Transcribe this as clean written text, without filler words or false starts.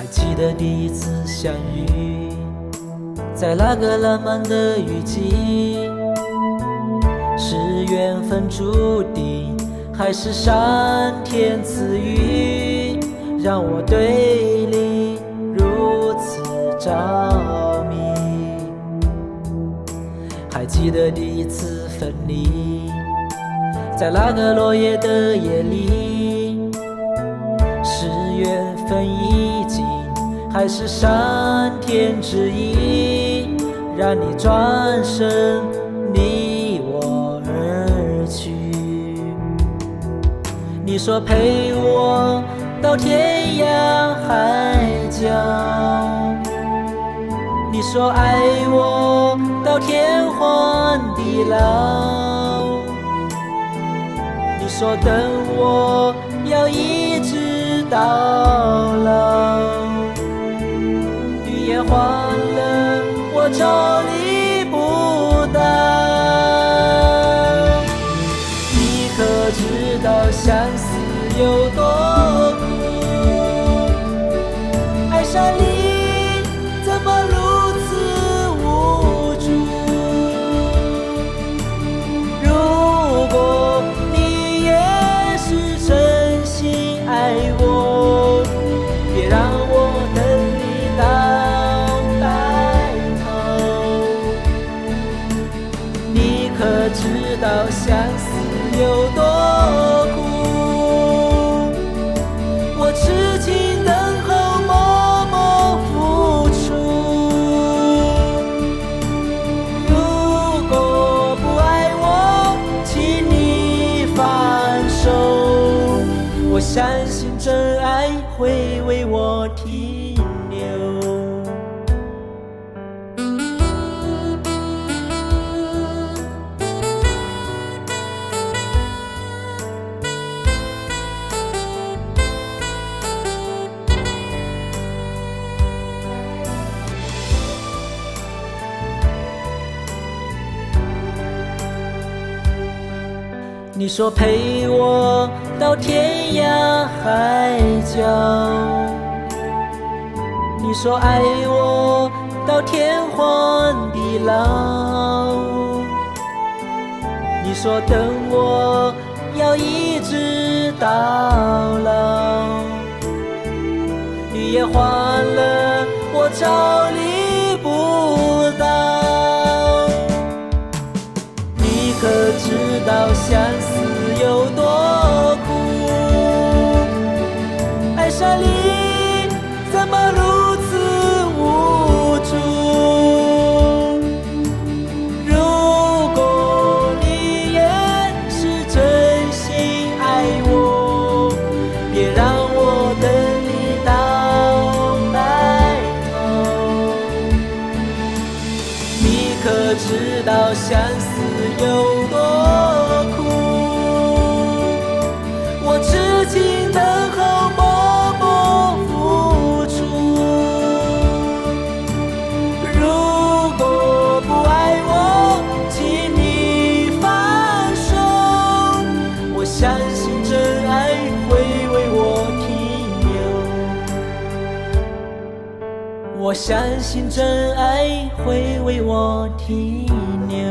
记得第一次相遇，在那个浪漫的雨季，是缘分注定，还是上天赐予，让我对你如此着迷？还记得第一次分离，在那个落叶的夜里，是缘分已尽，还是上天之意，让你转身离我而去？你说陪我到天涯海角，你说爱我到天荒地老，你说等我要一直到老，语言换了我找你不到。你可知道相思有多苦？爱上你怎么如此无助？如果你也是真心爱我，别让我等你到白头。你可知道相思有多苦？我痴情等候，默默付出。如果不爱我，请你放手。我相信真爱会为我停留。你说陪我到天涯海角，你说爱我到天荒地老，你说等我要一直到老，语言换了我找你不到。你可知道相思有多苦？爱上你怎么如此无助？如果你也是真心爱我，别让我等你到白头。你可知道相思有多苦？我痴情等候，默默付出。如果不爱我，请你放手。我相信真爱会为我停留。我相信真爱会为我停留。